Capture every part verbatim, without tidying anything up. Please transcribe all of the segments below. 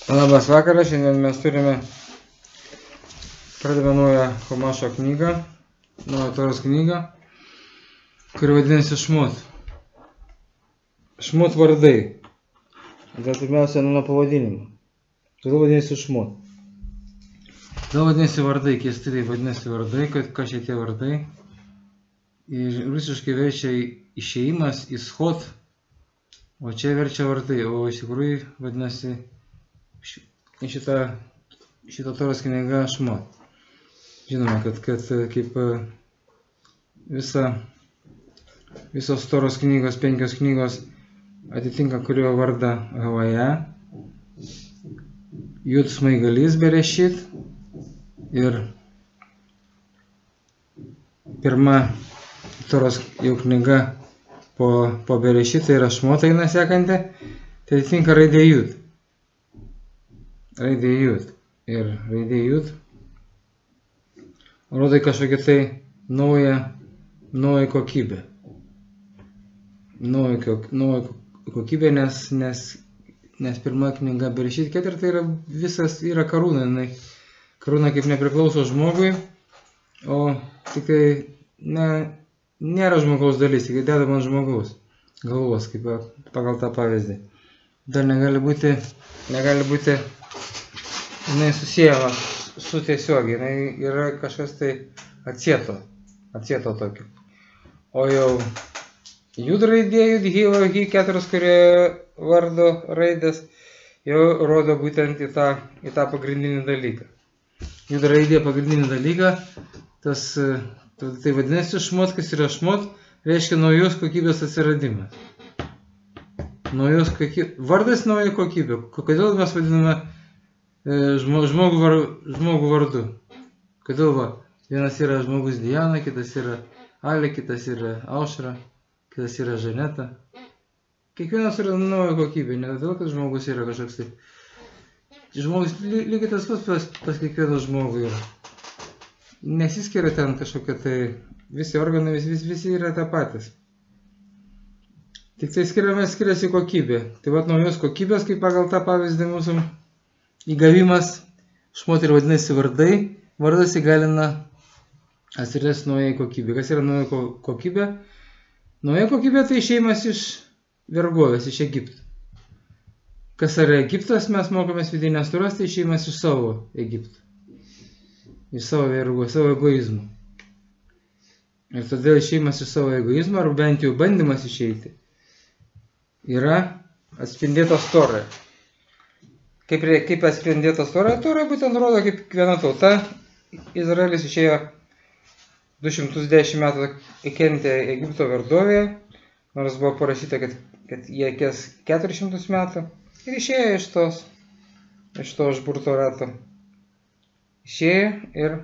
Labas vakaras, šiandien mes turime, pradėjome naują Chumašo knygą, naują Toros knygą, kuri vadinasi Šmot. Šmot vardai. Tai pirmiausia nuo pavadinimo. Todėl vadinasi Šmot. Todėl vadinasi vardai, keistai tai vadinasi vardai, kas čia tie vardai. Ir rusiškai verčia išėjimas, įschot, o čia verčia vardai, o iš tikrųjų vadinasi šitą, šitą Toros knyga Šmot. Žinoma, kad, kad kaip visa, visos Toros knygos, penkios knygos atitinka kurio vardą Havaja, Jud smaigalys Berešit ir pirma Toros jau knyga po, po Berešit, tai yra Šmot eina sekanti, tai atitinka raidė Jud. Raidė Jud. Ir raidė Jud rodo kažkokią tai naują, naują kokybę. Naują, naują kokybę, nes, nes, nes pirma knyga Berešit keturi tai yra visas yra karūna. Karūna kaip nepriklauso žmogui, o tik tai ne, nėra žmogaus dalis, tik dedama ant žmogaus galvos, kaip pagal tą pavyzdį. Dar negali būti, negali būti jinai susijama su tiesiogiai, jinai yra kažkas tai atsieto, atsieto tokio. O jau Jud raidė, Jud, Hy, Hy keturios, kurie vardo raidės, jau rodo būtent į tą, į tą pagrindinį dalyką. Jud raidė pagrindinį dalyką, tas, tai vadinasi Šmot, kas yra Šmot, reiškia naujos kokybės atsiradimas. Naujos kokybės, vardas nauja kokybė. Kodėl mes vadiname Žmogų, var, žmogų vardu. Kodėl va, vienas yra žmogus Diana, kitas yra Ale, kitas yra Aušra, kitas yra Žaneta. Kiekvienas yra nauja kokybė, ne todėl, kad žmogus yra kažkoks tai. Žmogus lygiai tas pats pas, pas kiekvieną žmogų yra. Nesiskiria ten kažkokia tai, visi organai, vis, vis, visi yra tą patys. Tik tai skiriame, skiriasi kokybė. Tai va naujos kokybės, kaip pagal tą pavyzdį mūsų įgavimas, Šmot ir vadinasi vardai, vardas įgalina atsirasti naujai kokybė. Kas yra nauja kokybė? Nauja kokybė tai išėjimas iš vergovės, iš Egipto. Kas yra Egiptas, mes mokomės vidinės turos, tai išėjimas iš savo Egipto. Iš savo vergo, savo egoizmo. Ir todėl išėjimas iš savo egoizmo, arba bent jau bandymas išeiti, yra atspindėtas Toroje. Kaip, kaip atspindėtas Toroje, Toroje būtent rodo, kaip viena tauta, Izraelis išėjo du šimtus dešimt metų įkentė Egipto verdovėje, nors buvo parašyta, kad, kad jie kės keturis šimtus metų, ir išėjo iš tos, iš to užburto rato. Išėjo ir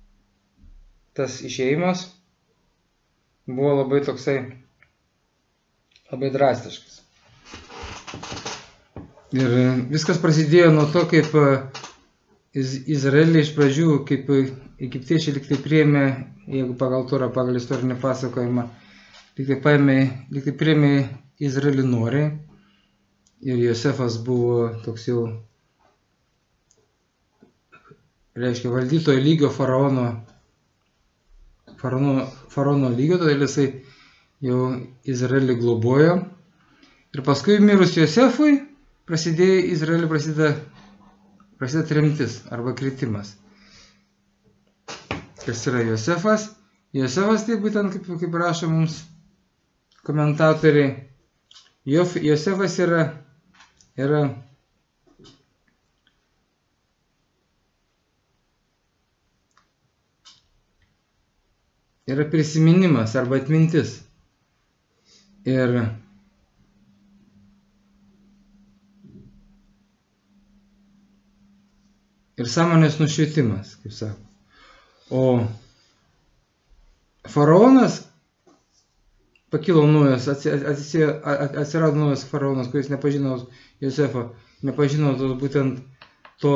tas išėjimas buvo labai toksai, labai drastiškas. Ir viskas prasidėjo nuo to, kaip Izraelį iš pradžių, kaip egiptiečiai lyg tai priėmė, jeigu pagal Torą, pagal istorinį pasakojimą, lyg tai paėmė, lyg tai priėmė Izraelį noriai. Ir Josefas buvo toks jau, reiškia, valdytojo lygio faraono, faraono, faraono lygio, todėl jisai jau Izraelį globojo. Ir paskui mirus Josefui, prasidėjo Izraelį, prasideda, prasideda tremtis arba kritimas. Kas yra Josefas? Josefas tai būtent, kaip, kaip rašo mums komentatoriai, Josefas yra, yra yra prisiminimas arba atmintis. Ir ir sąmonės nušvietimas, kaip sako. O faraonas pakilo naujas, atsirado naujas faraonas, kuris nepažino Josefo, nepažino to, būtent to,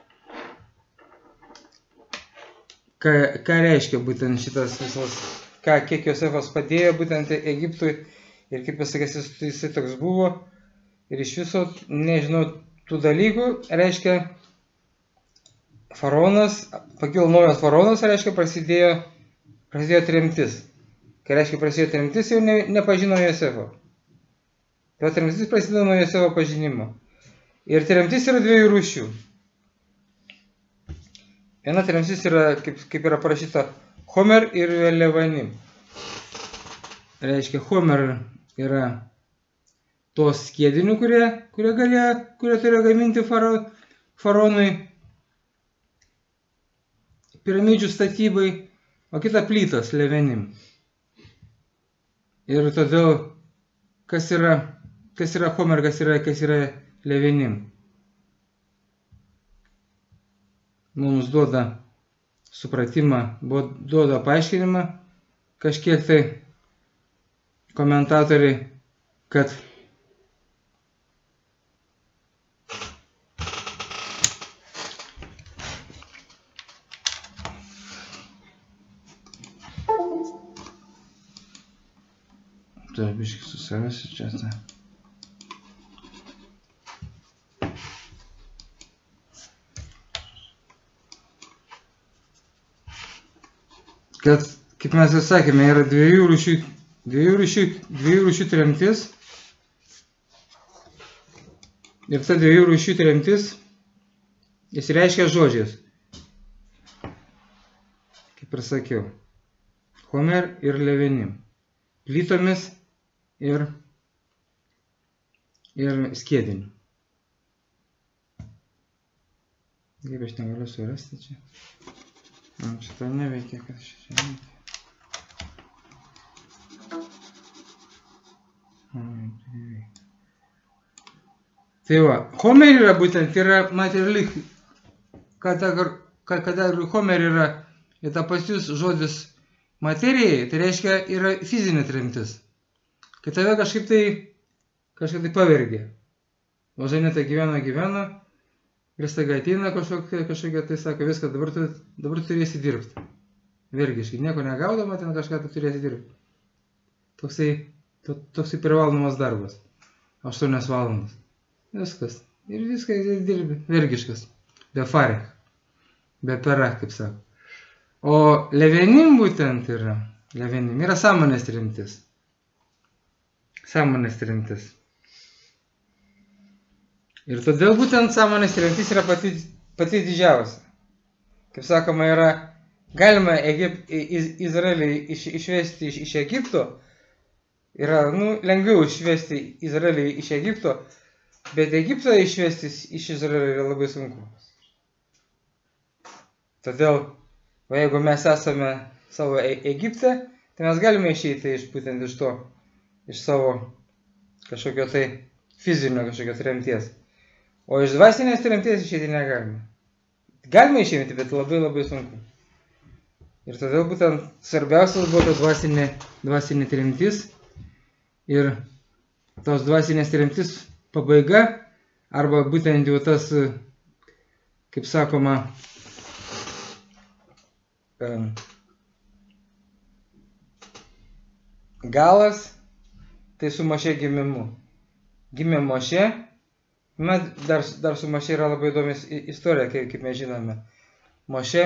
ką, ką reiškia būtent šitas visas, ką, kiek Josefas padėjo būtent Egiptui ir kaip pasakės, jisai toks buvo ir iš viso, nežinau, tų dalykų, reiškia, faraonas, pakilo naujas faraonas, reiškia, prasidėjo, prasidėjo tremtis. Kai reiškia, prasidėjo tremtis, jau ne, nepažino Josefo. Tai tremtis prasidėjo nuo Josefo pažinimo. Ir tremtis yra dviejų rūšių. Viena tremtis yra, kaip, kaip yra parašyta, Homer ir Levanim. Reiškia, Homer yra tos skiedinių, kurie, kurie, galėjo, kurie turėjo gaminti faro, faraonui piramidžių statybai, o kita plytas Levanim. Ir todėl, kas yra, kas yra Homer, kas yra, kas yra Levanim. Mums duoda supratimą, duoda paaiškinimą, kažkiek tai komentatoriai, kad tai biškai susirasiu čia tą. Kad, kaip mes jau sakėme, yra dviejų rūšių, dviejų rūšių, dviejų rūšių tremtis. Ir ta dviejų rūšių tremtis jis reiškia žodžiais. Kaip ir sakiau, Homer ir Levanim. Plytomis ir, ir skiediniu. Kaip aš negaliu surasti čia. Man šitą neveikia, kad šitą neveikia. Tai va, Homer yra būtent, yra materiali, kada, kada Homer yra, ir ta pas jūs žodis materijai, tai reiškia yra fizinė tremtis. Kai tave kažkaip tai, kažkaip tai pavergia. O žaneta gyvena, gyvena. Ir staiga ateina kažkokia, kažkokia tai sako, viską, dabar, tu, dabar turėsi dirbti. Vergiškai, nieko negaudama, ten kažką tu turėsi dirbti. Toksai, to, toksai privalomas darbas. aštuonias valandas. Viskas. Ir viską ir dirbi. Vergiškas. Be farek. Be pera, kaip sako. O Levanim būtent yra. Levanim yra sąmonės tremtis. Sąmonės tremtis. Ir todėl būtent sąmonės tremtis yra pati, pati didžiausia. Kaip sakoma, yra galima Egip, Izraelį iš, išvesti iš, iš Egipto, yra nu, lengviau išvesti Izraelį iš Egipto, bet Egiptą išvesti iš Izraelio yra labai sunku. Todėl, o jeigu mes esame savo Egipte, tai mes galime išeiti iš būtent iš to, iš savo kažkokio tai fizinio kažkokio tremties. O iš dvasinės tremties išeiti negalime. Galima išeiti, bet labai labai sunku. Ir todėl būtent svarbiausias buvo ta dvasinė, dvasinė tremtis. Ir tos dvasinės tremtis pabaiga, arba būtent jau tas, kaip sakoma, galas, tai su Mošė gimimu. Gimė Mošė. Dar, dar su Mošė yra labai įdomi istorija, kaip, kaip mes žinome. Mošė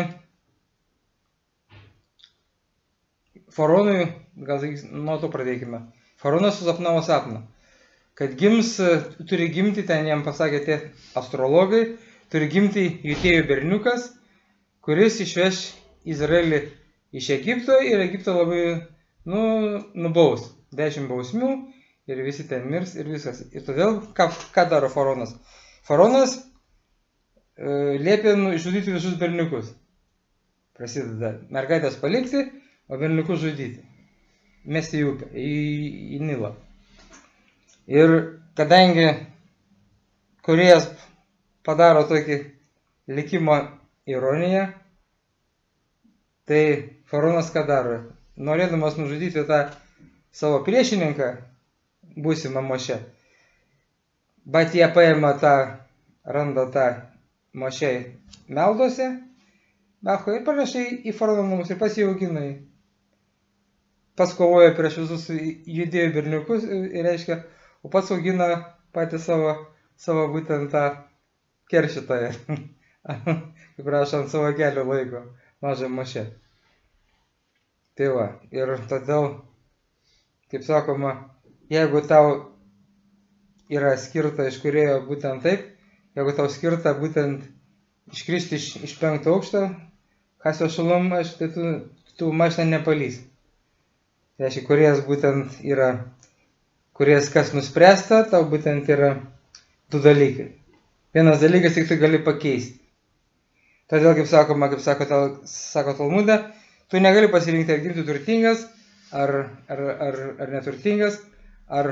faraonui, gal nuo to pradėkime. Faraonas susapnavo sapną, kad gims, turi gimti, ten jam pasakė tie astrologai, turi gimti Judėjų berniukas, kuris išveš Izraelį iš Egipto ir Egipto labai nu, nubaus. Dešimt bausmių. Ir visi ten mirs ir viskas. Ir todėl, ką, ką daro faraonas? Faraonas e, liepė žudyti visus berniukus. Prasideda mergaitės palikti, o berniukus žudyti. Mesti į upę, į, į Nilą. Ir kadangi kūrėjas padaro tokį likimo ironiją, tai faraonas ką daro? Norėdamas nužudyti tą savo priešininką, būsimą Mošę. Bet jie paima tą, randa tą Mošę meldose, Bacho, ir panašiai į faraono namus ir pasijaugina. Pats kovoja prieš visus Judėjų berniukus, ir reiškia, o pats augina patį savo, savo būtent tą keršytoją, kaip rašo ant savo kelio laiko mažą Mošė. Tai va, ir todėl, kaip sakoma, jeigu tau yra skirta iš Kūrėjo būtent taip, jeigu tau skirta būtent iškristi iš, iš penkto aukšto, Hasio šalom, aš, tai tu, tu mašiną nepalys. Tai reiškia, Kūrėjas būtent yra, Kūrėjas kas nuspręsta, tau būtent yra du dalykai. Vienas dalykas tik tu gali pakeisti. Todėl, kaip sakoma, kaip sako, tal, sako Talmude, tu negali pasirinkti, ar gimti turtingas, ar, ar, ar, ar neturtingas, ar,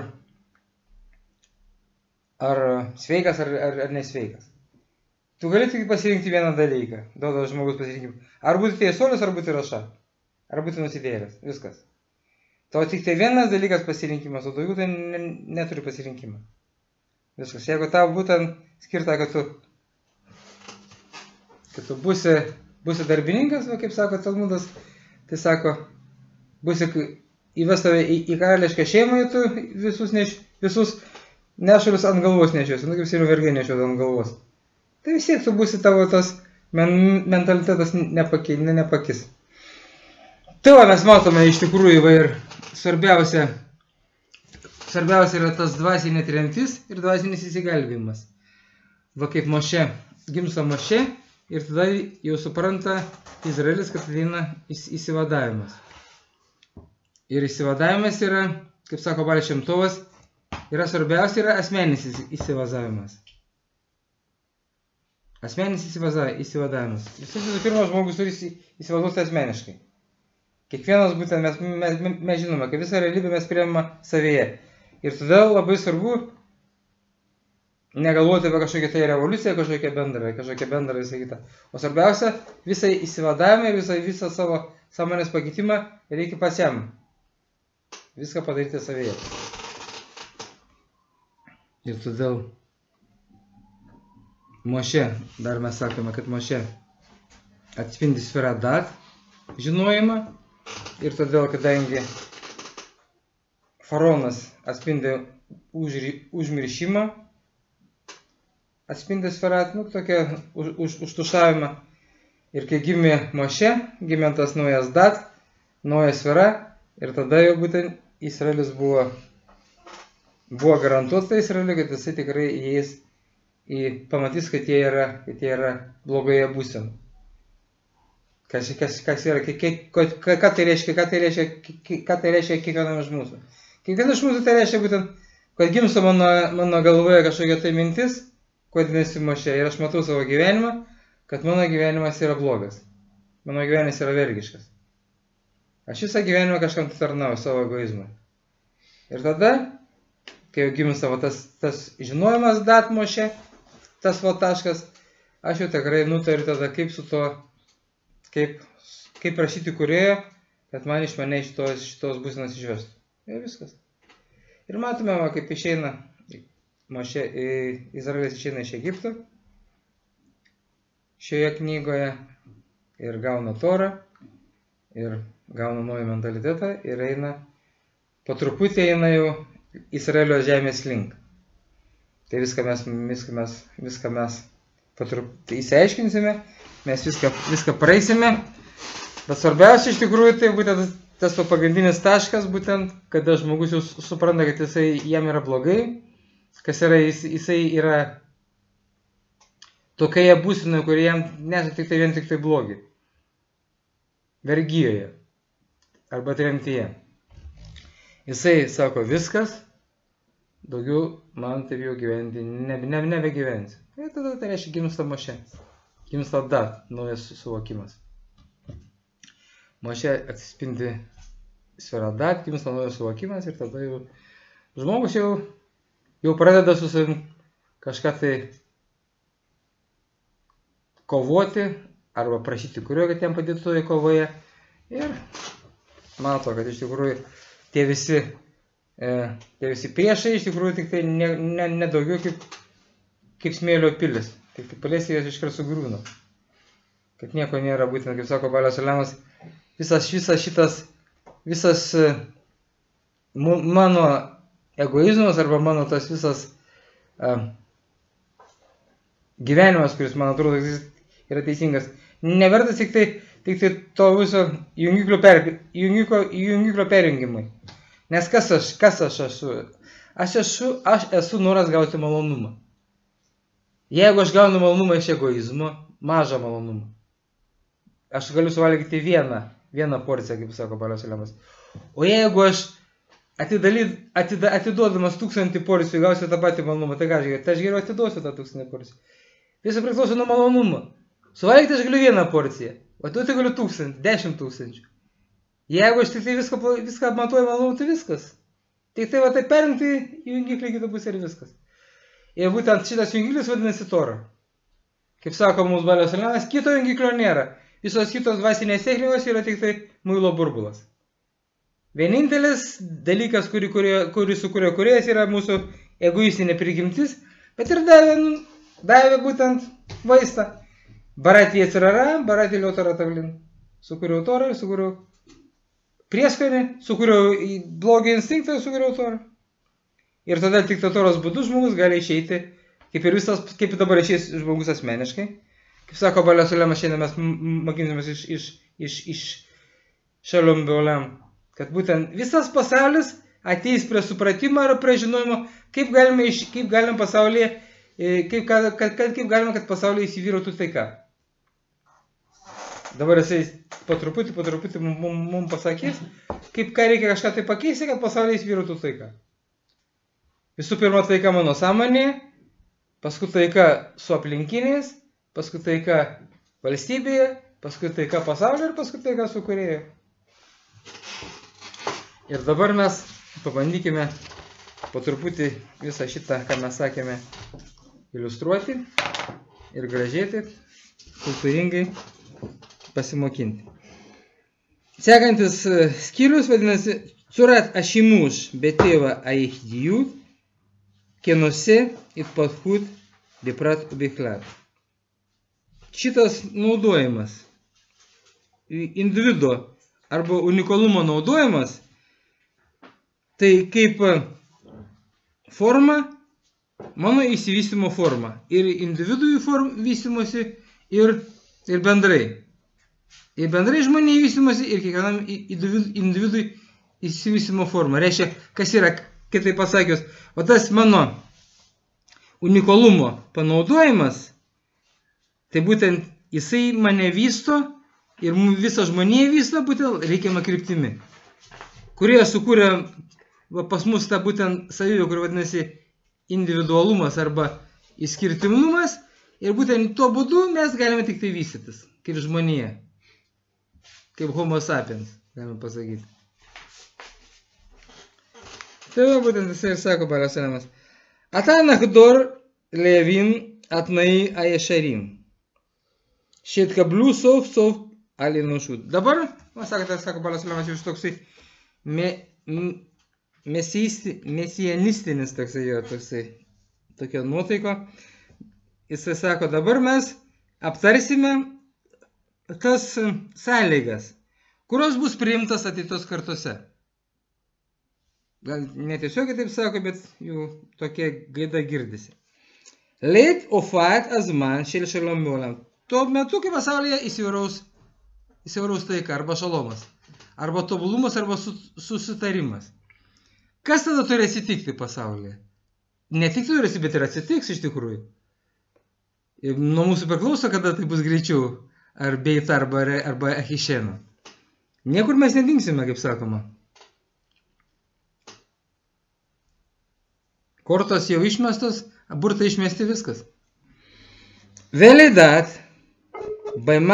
ar sveikas, ar, ar, ar nesveikas. Tu gali tik pasirinkti vieną dalyką, duoda žmogus pasirinkimą. Ar būti teisuolis, ar būti raša, ar būti nusidėjęs, viskas. Tau tik tai vienas dalykas pasirinkimas, o daugiau tai ne, neturi pasirinkimą. Viskas. Jeigu tau būtent skirta, kad tu, kad tu būsi, būsi darbininkas, va, kaip sako Talmudas, tai sako, būsi įves tave į, į karališką šeimą, tu visus, neš, visus nešulius ant galvos nešios, nu kaip seniau vergai nešios ant galvos. Tai vis tiek tu būsi tavo tas men, mentalitetas nepaki, ne, nepakis. Tai va, mes matome iš tikrųjų va, ir svarbiausia, svarbiausia yra tas dvasinė tremtis ir dvasinis įsigelbėjimas. Va kaip Mošė, gimsta Mošė ir tada jau supranta Izraelis, kad ateina įsivadavimas. Ir įsivadavimas yra, kaip sako Baal Shem Tovas, yra svarbiausia yra asmeninis įsivadavimas. Asmeninis įsivadavimas. Visų pirma, žmogus turi įsivaduoti asmeniškai. Kiekvienas būtent mes, mes, mes žinome, kad visą realybę mes priėmame savyje. Ir todėl labai svarbu negalvoti apie kažkokią tai revoliuciją, kažkokią bendrą, kažkokią bendrą visą kitą. O svarbiausia, visą įsivadavimą, visą, visą savo sąmonės pakeitimą reikia pasiam. Viską padaryti savyje. Ir todėl Mošė, dar mes sakome, kad Mošė atspindi sferą dat, žinojimą. Ir todėl, kadangi faraonas atspindi užri, užmiršimą, atspindi sferą, nu, tokią už, už, užtušavimą. Ir kai gimė Mošė, gimė tas naujas dat, nauja sfera, ir tada jau būtent Izraelis buvo, buvo garantuotas Izraeliui, kad jisai tikrai įeis į pamatys, kad jie yra, kad jie yra blogoje būsenoje. Kas, kas, kas yra, ką, ką tai reiškia, ką tai reiškia, ką tai reiškia kiekvienam iš mūsų. Kiekvienam iš mūsų tai reiškia būtent, kad gimsta mano, mano galvoje kažkokia tai mintis, kodinasi Mošė, ir aš matau savo gyvenimą, kad mano gyvenimas yra blogas. Mano gyvenimas yra vergiškas. Aš visą gyvenimą kažkam tarnauju savo egoizmą. Ir tada, kai jau gimsta tas, tas žinojimas dat Mošė, tas va taškas, aš jau tikrai nutariu tada, kaip su to, kaip, kaip prašyti Kūrėjo, kad man iš mane šitos, šitos būsenos išvestų. Ir viskas. Ir matome, va, kaip išeina Mošė, Izraelis išeina iš Egipto šioje knygoje ir gauna Torą, ir gauna naują mentalitetą ir eina, po truputį eina jau Izraelio žemės link. Tai viską mes, viską mes, viską mes patruputį įsiaiškinsime, mes viską, viską praeisime. Bet svarbiausia iš tikrųjų tai būtent tas pagrindinis taškas, būtent, kada žmogus jau supranta, kad jisai jam yra blogai, kas yra, jis, jisai yra tokioje būsenoje, kur jam nesu tik tai vien tik tai blogi. Vergijoje arba tremtyje. Jisai sako viskas, daugiau man taip jau gyventi, nebe, nebe, nebegyvensiu. Ir tada tai reiškia gimsta Mošė. Gimsta dat, naujas suvokimas. Mošė atsispindi sferą dat, gimsta naujas suvokimas ir tada jau žmogus jau, jau pradeda su savim kažką tai kovoti arba prašyti Kurio, kad jam padėtų toje kovoje. Ir mato, kad iš tikrųjų tie visi Tie visi priešai iš tikrųjų tik tai ne, ne, ne daugiau kaip, kaip smėlio pilis. Tik tai palėsi jas iškart sugriūna. Kad nieko nėra, būtent, kaip sako Baal Šalemas, visas, visas šitas, visas mano egoizmas arba mano tas visas uh, gyvenimas, kuris, man atrodo, yra teisingas. Nevertas tik tai, tik tai to viso jungiklio, per, jungiklio, jungiklio perjungimui. Nes kas aš, kas aš esu? Aš esu, aš esu noras gauti malonumą. Jeigu aš gaunu malonumą iš egoizmo, mažą malonumą, aš galiu suvalgyti vieną, vieną porciją, kaip sako Paulius Olemas. O jeigu aš atidali, atida, atiduodamas tūkstantį porcijų gausiu tą patį malonumą, tai ką aš geriau, tai aš geriau atiduosiu tą tūkstantį porcijų. Visą priklauso nuo malonumo. Suvalgyti aš galiu vieną porciją, o tu tai galiu tūkstantį, dešimt tūkstančių. Jeigu aš tik tai viską, viską matuoju malonumą, tai viskas. Tik tai va tai perinkti jungiklį kitą pusę ir viskas. Ir būtent šitas jungiklis vadinasi Tora. Kaip sako mums Paulius Olemas, kito jungiklio nėra. Visos kitos dvasinės technikos yra tik tai muilo burbulas. Vienintelis dalykas, kurį, kurį, kurį sukūrė kūrėjas, yra mūsų egoistinė prigimtis, bet ir davė, davė būtent vaistą. Baratį atsirara, baratį liotara tavlin. Sukūriau Torą ir sukūriau prieskonį, sukūriau blogį instinktą ir sukūriau Torą. Ir tada tik Toros būdu žmogus gali išeiti, kaip ir visas, kaip dabar išeis žmogus asmeniškai. Kaip sako Paulius Olemas, šiandien mes mokinsimės iš, iš, iš, iš Shalom Beolam, kad būtent visas pasaulis ateis prie supratimo ir prie žinojimo, kaip galime, kaip galime pasaulyje, kaip, kad, kad, kaip galime, kad pasaulyje įsivyrautų taika. Dabar jisai po truputį, po truputį mums mum, mum pasakys, kaip ką reikia kažką tai pakeisti, kad pasaulyje įsivyrautų taika. Visų pirma taika mano sąmonėje, paskui taika su aplinkiniais, paskui taika valstybėje, paskui taika pasaulyje ir paskui taika su kūrėju. Ir dabar mes pabandykime po truputį visą šitą, ką mes sakėme, iliustruoti ir gražėti, kultūringai pasimokinti. Sekantis skyrius vadinasi Curat Ašimuš Beteva Aihdijut Kenose Itpathut Biprat Ubiklat. Šitas naudojimas, individo arba unikalumo naudojimas, tai kaip forma, mano įsivystymo forma. Ir individui form, vystymosi, ir, ir bendrai. Ir bendrai žmonė vystymosi, ir kiekvienam individui įsivystymo forma. Reiškia, kas yra, kitaip pasakius, o tas mano unikalumo panaudojimas, tai būtent jisai mane vysto ir visą žmoniją vysto būtent reikiamą kryptimi. Kurie sukūrė va, pas mus tą būtent savybę, kuri vadinasi individualumas arba išskirtinumas, ir būtent tuo būdu mes galime tik tai vystytis, kaip žmonija, kaip homo sapiens, galime pasakyti. Tai va, būtent jisai ir sako Paulius Olemas. Ata nachdor levin atnai ayesharim. Šit kablių sov sov alinošut. Dabar, man sako, tai sako Paulius Olemas, jau toksai me, mesiisti, mesijanistinis toksai jo, toksai, tokia nuotaiko. Jisai sako, dabar mes aptarsime tas sąlygas, kurios bus priimtas ateitos kartose. Gal netiesiogiai taip sako, bet jau tokia gaida girdisi. Leit ofat azman šel Shalom Beolam. Tuo metu, kai pasaulyje įsivyraus, įsivyraus taika, arba šalomas, arba tobulumas, arba susitarimas. Kas tada turi atsitikti pasaulyje? Ne tik turi atsitikti, bet ir atsitiks iš tikrųjų. Ir nuo mūsų priklauso, kada tai bus greičiau, ar beita, arba, arba achišena. Niekur mes nedingsime, kaip sakoma. Kortos jau išmestos, burtai išmesti viskas. Velidat, baima,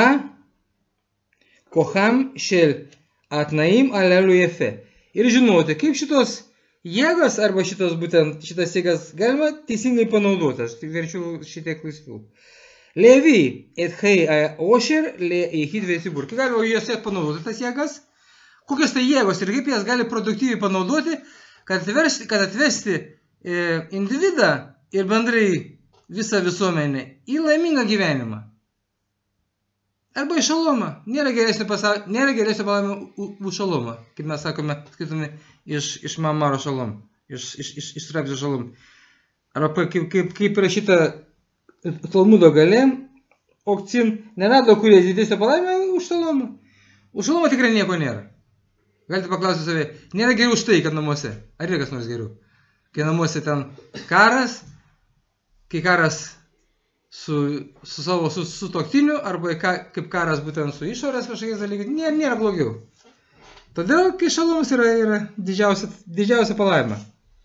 koham šel atnaim alelu jefe. Ir žinoti, kaip šitos jėgas arba šitos būtent šitas jėgas galima teisingai panaudoti. Aš tik verčiu šitiek laisviau. Levi et hei ošer le eichid vesibur. Kaip galima juose panaudoti tas jėgas? Kokios tai jėgos ir kaip jas gali produktyviai panaudoti, kad atvesti, kad atvesti individą ir bendrai visą visuomenę į laimingą gyvenimą. Arba į šalomą. Nėra geresnio pasaulio, nėra geresnio palaimio už šalomą, kaip mes sakome, skaitome iš, iš Mamaro šalom, iš, iš, iš, iš Rabzio šalom. Arba kaip, kaip, kaip rašyta Talmudo gale, Okcin nerado kurie didesnio palaimio už Šalomą. Už Šalomą tikrai nieko nėra. Galite paklausti save, nėra geriau už tai, kad namuose. Ar yra kas nors geriau? Kai namuose ten karas, kai karas su, su savo su, su toktiniu, arba ka, kaip karas būtent su išorės kažkokiais dalykais, nėra, nėra blogiau. Todėl, kai Šalomas yra, yra didžiausia, didžiausia palaima.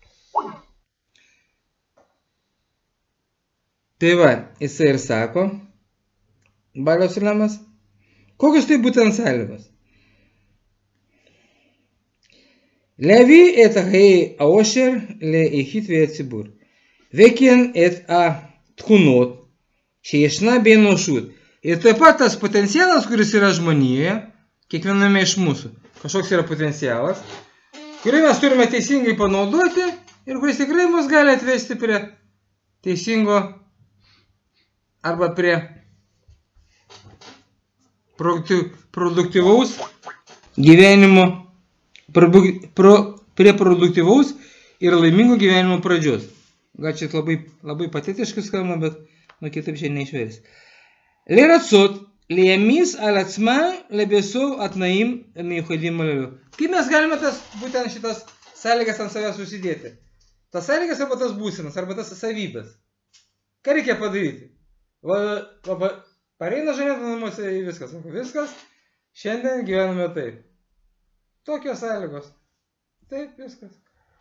Tai va, jisai ir sako, Baliaus Lemas, kokios tai būtent sąlygos? Levi et ahei aosher leihit ve'atzibur. Vekin et a tchunot שישנה באנושות. Ir taip pat tas potencialas, kuris yra žmonijoje, kiekviename iš mūsų, kažkoks yra potencialas, kurį mes turime teisingai panaudoti ir kuris tikrai mus gali atvesti prie teisingo arba prie produktyvaus gyvenimo, pro, pro, prie produktyvaus ir laimingo gyvenimo pradžios. Gal čia labai, labai patetiškai skamba, bet nu kitaip čia neišveris. Leratsot, liamis al atzma lebesov atnaim miuchadim aleliu. Kaip mes galime tas, būtent šitas sąlygas ant savęs susidėti? Tas sąlygas arba tas būsenas, arba tas savybės. Ką reikia padaryti? Va, va, pareina Žaneta namuose į viskas. Sako, viskas, šiandien gyvename taip. Tokios sąlygos. Taip, viskas.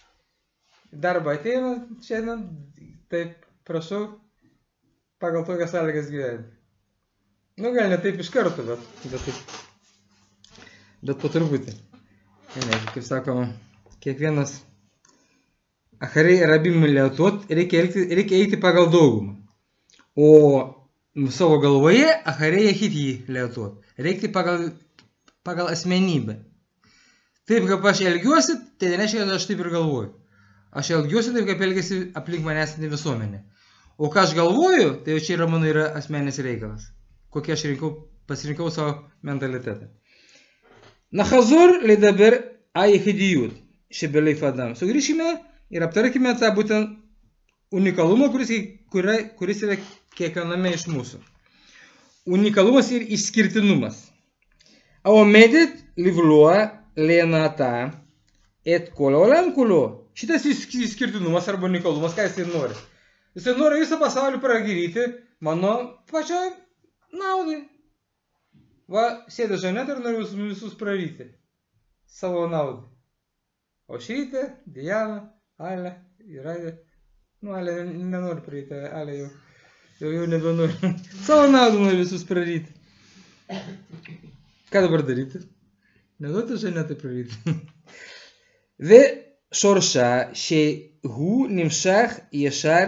Darbą ateina šiandien, taip, prašau, pagal tokias sąlygas gyventi. Nu, gal ne taip iš karto, bet, bet, taip, bet po truputį. Ne, kaip sakoma, kiekvienas Acharei rabim lietuot reikia, reikia eiti pagal daugumą. O savo galvoje Acharei echit jį lietuot. Reikia pagal, pagal asmenybę. Taip, kaip aš elgiuosi, tai nereiškia, kad aš taip ir galvoju. Aš elgiuosi taip, kaip elgiasi aplink mane esanti visuomenė. O ką aš galvoju, tai jau čia yra mano yra asmeninis reikalas. Kokie aš rinkau, pasirinkau savo mentalitetą. Nachazor ledaber ayechidijut šebelei fadam. Sugrįšime ir aptarkime tą būtent unikalumą, kuris, kuris yra kiekviename iš mūsų. Unikalumas ir išskirtinumas. Aomedet livloa lenata et kololam kulo. Šitas išskirtinumas arba unikalumas, ką jisai nori? Jisai nori visą pasaulį pragiryti mano pačio naudai. Va, sėdė Žaneta ir nori visus, visus praryti. Savo naudai. O šitą, Diana, Ale, Iradė. Nu, Ale nenori praryti, Ale jau, jau, jau nebenori. Savo naudai nori visus praryti. Ką dabar daryti? Neduoti Žanetai praryti. Ve šorša שהוא נמשך ישר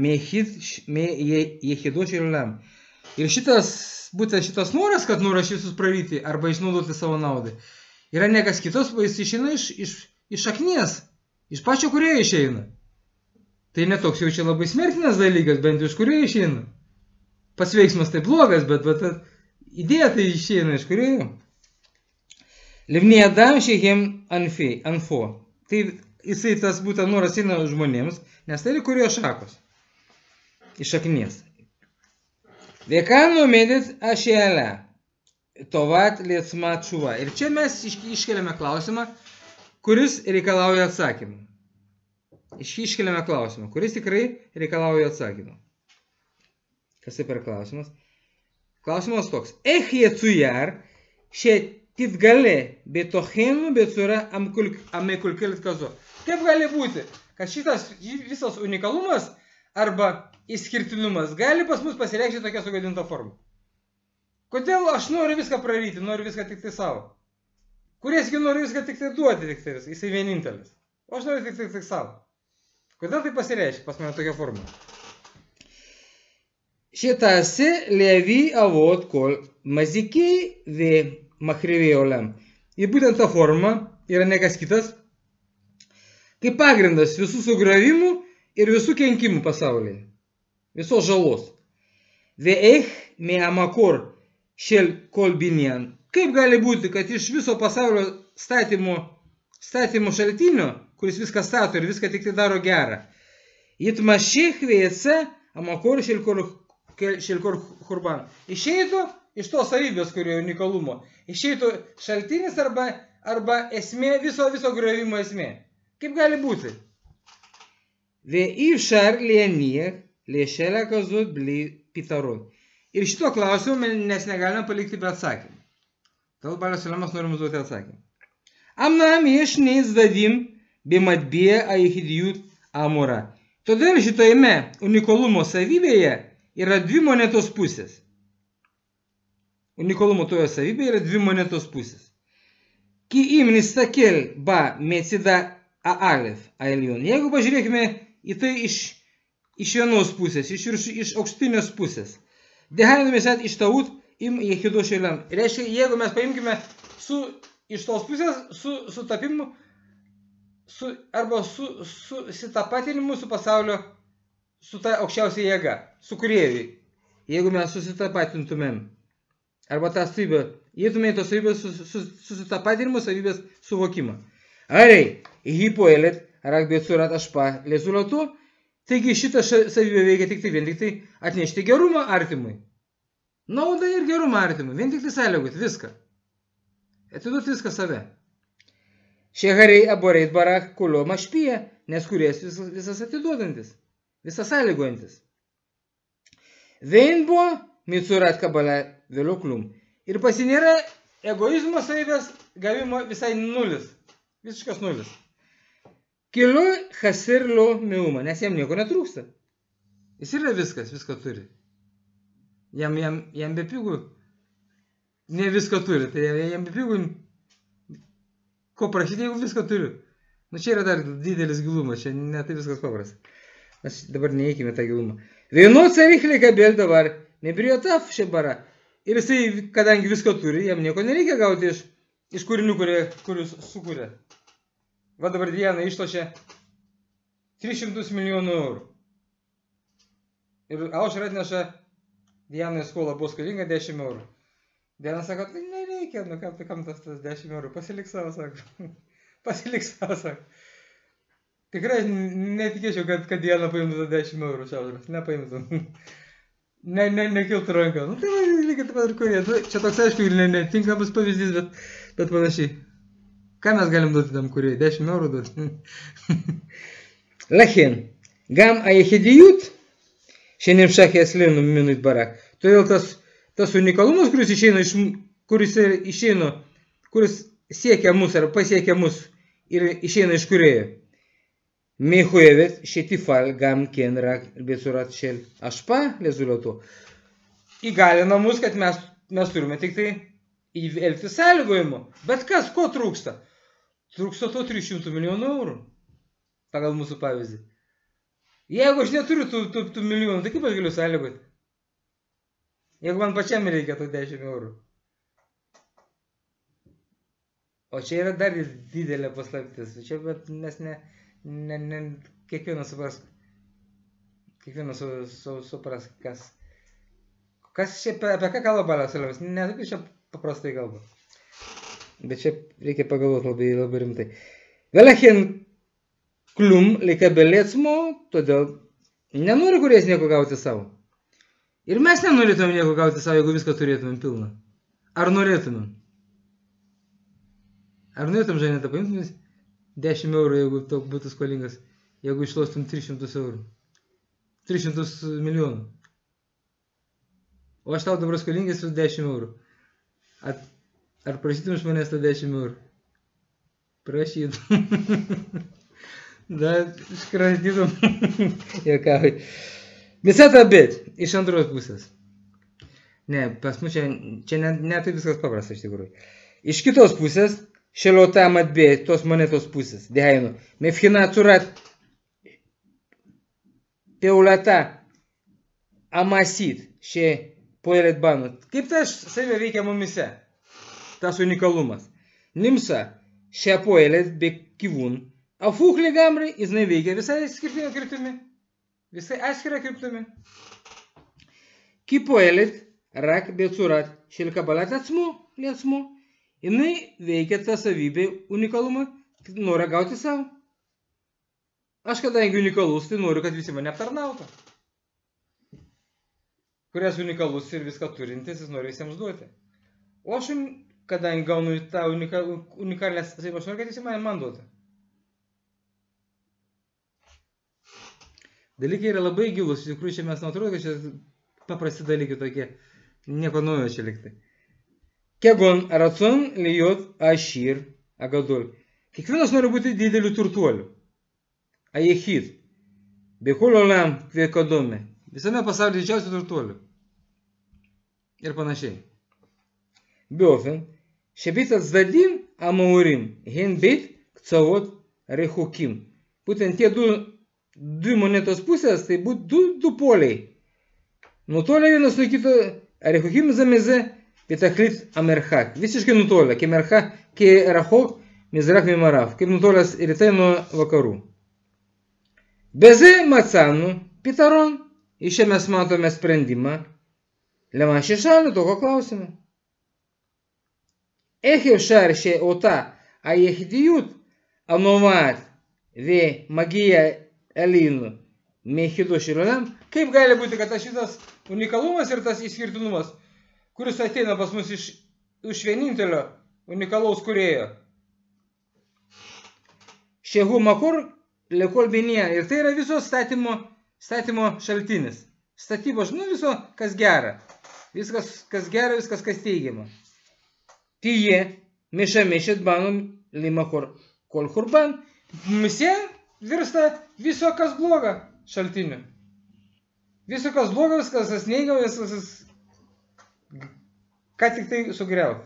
מיחידו של עולם. Ir šitas, būtent šitas noras, kad noras visus praryti arba išnaudoti savo naudai, yra ne kas kitos, o jis išeina iš, iš, iš šaknies, iš pačio Kūrėjo išeina. Tai netoks jau čia labai smertinas dalykas, bent iš Kūrėjo išeina. Pats veiksmas tai blogas, bet, bet idėja tai išeina iš Kūrėjo. Livnei Adam šehem anfei, anfo. Tai jisai tas būtent noras eina žmonėms, nes tai yra Kūrėjo šakos. Iš šaknies. Vekano medit ašėlę. Tovat lietsma tšuva. Ir čia mes iškeliame klausimą, kuris reikalauja atsakymą. Iškeliame klausimą, kuris tikrai reikalauja atsakymą. Kas tai per klausimas? Klausimas toks. Ech jecujar še titgale betochenu becura amekulkelit kazo. Kaip gali būti, kad šitas visas unikalumas arba išskirtinumas gali pas mus pasireikšti tokia sugadinta forma? Kodėl aš noriu viską praryti, noriu viską tik tai savo? Kuriesgi noriu viską tik tai duoti, tik tai viską, jisai vienintelis. O aš noriu tik tai tik savo. Kodėl tai pasireiškia pas mane tokia forma? Šitasi levi avot kol mazikiai ve mahrivei olam. Ir būtent ta forma yra ne kas kitas, kaip pagrindas visų sugravimų ir visų kenkimų pasaulyje. Visos žalos. Ve'ech me'amakor šel kol binyan. Kaip gali būti, kad iš viso pasaulio statymo, statymo šaltinio, kuris viską stato ir viską tik tai daro gerą, Yitmashich ve'etza amakor šel kol šilkur hurban. Išeitų iš tos savybės, kurio unikalumo. Išeitų šaltinis arba, arba esmė, viso, viso griovimo esmė. Kaip gali būti? ואי אפשר להניח לשאלה כזאת בלי פתרון. Ir šito klausimu mes negalime palikti be atsakymų. Todėl Balas Sulamas nori mums duoti atsakymą. אמנם יש שני צדדים במטבע היחידיות האמורה. Todėl šitojame unikalumo savybėje yra dvi monetos pusės. Unikalumo toje savybėje yra dvi monetos pusės. כי אם נסתכל בה מצידה האלף העליון. Jeigu pažiūrėkime į tai iš, iš vienos pusės, iš, iš, iš aukštinės pusės. דהיינו מצד השתאות עם יחידו שלם. Reiškia, jeigu mes paimkime su, iš tos pusės su sutapimu su, arba su, su susitapatinimu su pasaulio, su ta aukščiausia jėga, su kūrėjui. Jeigu mes susitapatintumėm, arba tą savybę, įtume į tos savybės susitapatinimu, savybės suvokimą. Arai, היא פועלת רק בצורת השפעה לזולתו, taigi šitą savybę veikia tik tai vien tik tai atnešti gerumą artimui. Naudą ir gerumą artimui, vien tik tai sąlygoti viską. Atiduoti viską save. שהרי הבורא יתברך כולו משפיע, nes kūrėjas visas, visas atiduodantis, visas sąlygojantis. ואין בו מצורת קבלה ולא כלום. Ir pas jį nėra egoizmo savybės gavimo visai nulis, visiškas nulis. כי לא חסר לו מאומה, nes jam nieko netrūksta. Jis yra viskas, viską turi. Jam, jam, jam be pigų ne viską turi, tai jam be pigų ko prašyti, jeigu viską turiu. Nu čia yra dar didelis gilumas, čia ne tai viskas paprasta. Mes dabar neįkime tą gilumą. Vienu צריך לקבל דבר, nebrijotaf šebara. Ir jisai, kadangi viską turi, jam nieko nereikia gauti iš, iš kūrinių, kurie, kurius sukūrė. Va dabar Diana išlošė tris šimtus milijonų eurų. Ir Aušra atneša Dianai skolą, buvo skolinga dešimt eurų. Diana sako, tai nereikia, nu kam, kam tas, tas dešimt eurų, pasilik savo, sako. Pasilik savo, sako. Tikrai netikėčiau, kad, kad Diana paimtų tą dešimt eurų Aušras, nepaimtų. Ne, ne, nekiltų ranką. Nu tai va, lygiai taip pat ir kurie. Čia toks aišku ir netinkamas pavyzdys, bet, bet panašiai. Ką mes galim duoti tam kuriai? dešimt eurų duoti. לכן, גם היחידיות שנמשך אצלנו ממנו יתברך. Todėl tas, tas unikalumas, kuris išeina, iš, kuris išeina, kuris siekia mus ar pasiekia mus ir išeina iš kūrėjo. מחויבת שתפעל גם כן רק בצורת של השפעה לזולתו. Įgalina mus, kad mes, mes turime tik tai elgtis sąlygojimu. Bet kas, ko trūksta? Trūksta to tris šimtų milijonų eurų. Pagal mūsų pavyzdį. Jeigu aš neturiu tų, tų, tų milijonų, tai kaip aš galiu sąlygoti? Jeigu man pačiam reikia tų dešimt eurų. O čia yra dar didelė paslaptis. Čia bet mes ne, ne, ne kiekvienas supras, kiekvienas su, su, supras, kas, kas čia, apie ką kalba Balas Sulamas. Ne taip čia paprastai kalba. Bet čia reikia pagalvoti labai, labai rimtai. ולכן כלום לקבל לעצמו, todėl nenori kūrėjas nieko gauti savo. Ir mes nenorėtumėm nieko gauti savo, jeigu viską turėtumėm pilną. Ar norėtumėm? Ar norėtum, Žaneta, paimtumės dešimt eurų, jeigu toks būtų skolingas, jeigu išloštum tris šimtus eurų? tris šimtus milijonų. O aš tau dabar skolingas su dešimt eurų. At, ar prašytum iš manęs tą dešimt eurų? Prašytum. Da, iškratytum. Jokauju. Miseta bet, iš antros pusės. Ne, pas mus čia, čia ne, ne tai viskas paprasta iš tikrųjų. Iš kitos pusės, של אותה מטבע, tos monetos pusės. דהיינו, מבחינת צורת פעולתה המעשית שפועלת בנו. kaip ta savybė veikia mumise? Tas unikalumas. נמצא שהפועלת בכיוון הפוך לגמרי, jinai veikia visai skirtinga kryptimi. visai atskira kryptimi. כי פועלת רק בצורת של קבלת עצמו לעצמו. Jinai veikia tą savybę unikalumą, nori gauti savo. Aš kadangi unikalus, tai noriu, kad visi mane aptarnautų. kuris unikalus ir viską turintis, jis nori visiems duoti. O aš, kadangi gaunu tą unikalią savybę, aš noriu, kad jis man, man duotų. Dalykai yra labai gilus, iš tikrųjų čia mes neatrodo, kad čia paprasti dalykai tokie, nieko naujo čia liktai. Kegon racon להיות עשיר הגדול. kiekvienas nori būti dideliu turtuoliu. היחיד. בכל עולם וכדומה. visame pasaulyje didžiausiu turtuoliu. ir panašiai. באופן שבית הצדדים המאורים הם בית קצוות רחוקים. būtent tie du, dvi monetos pusės, tai būtų du, du poliai. Nutolę vienas nuo kito, רחוקים זה מזה בתכלית המרחק. visiškai nutolę, כרחוק מזרח ממערב, kaip nutolęs rytai nuo vakarų. בזה מצאנו פתרון. iš čia mes matome sprendimą. למה ששאלנו, תוך klausime. איך אפשר שאותה היחידיות הנובעת ומגיעה אלינו מיחידו של עולם, kaip gali būti, kad šitas unikalumas ir tas išskirtinumas, kuris ateina pas mus iš, iš vienintelio unikalaus kūrėjo. Šehu makur lekol binė. Ir tai yra viso statymo, statymo šaltinis. Statybos, nu viso, kas gera. Viskas, kas gera, viskas, kas teigiama. Tije, mišamešit banom limakor kol kurban. Misė virsta viso, kas bloga šaltiniu. Viso, kas bloga, viskas, kas neigiama, viskas, ką tik tai sugriauti.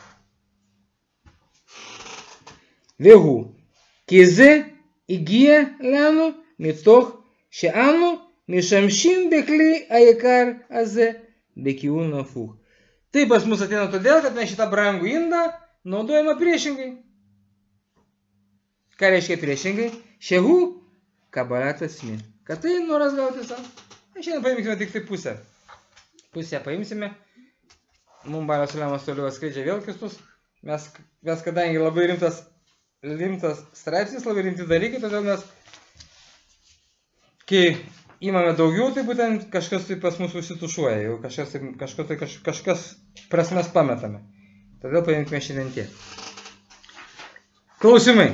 Vėhu. כי זה הגיע לנו מתוך שאנו משמשים בכלי היקר הזה בכיוון הפוך. Tai pas mus ateina todėl, kad mes šitą brangų indą naudojame priešingai. Ką reiškia priešingai? Šehu kabalat asmi. Kad tai noras gauti savo. Šiandien paimsime tik tai pusę. Pusę paimsime. Mums Balio Sulemas toliau atskleidžia vėl kitus. Mes, mes kadangi labai rimtas rimtas straipsnis, labai rimti dalykai, todėl mes, kai įmame daugiau, tai būtent kažkas tai pas mus užsitušuoja, jau kažkas, kažkas, tai kaž, kažkas prasmes pametame. Todėl paimkime šiandien tiek. Klausimai.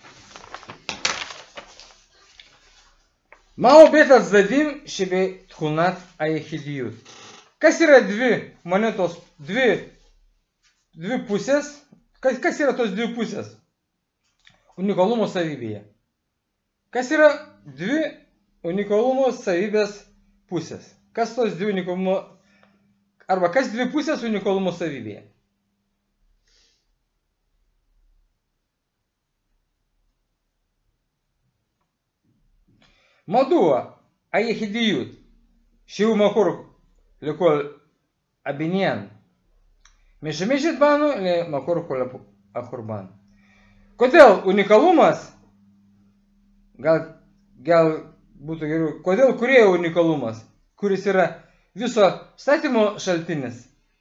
מהו בית הצדדים שבתכונת היחידיות? Kas yra dvi monetos, dvi, dvi pusės? Kas, kas yra tos dvi pusės? Unikalumo savybėje. Kas yra dvi unikalumo savybės pusės? Kas tos dvi unikalumo, arba kas dvi pusės unikalumo savybėje? מדוע היחידיות שהוא מקור לכל הבניין משמשת בנו למקור כל החורבן. Kodėl unikalumas, gal, gal būtų geriau, kodėl kūrėjo unikalumas, kuris yra viso statymo šaltinis,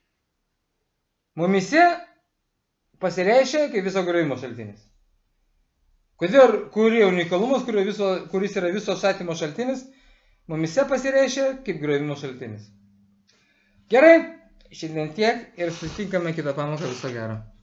mumyse pasireiškia kaip viso griovimo šaltinis. Kodėl kūrėjo unikalumas, viso, kuris yra viso statymo šaltinis, mumyse pasireiškia kaip griovimo šaltinis. Gerai, šiandien tiek ir susitinkame kitą pamoką. Viso gero.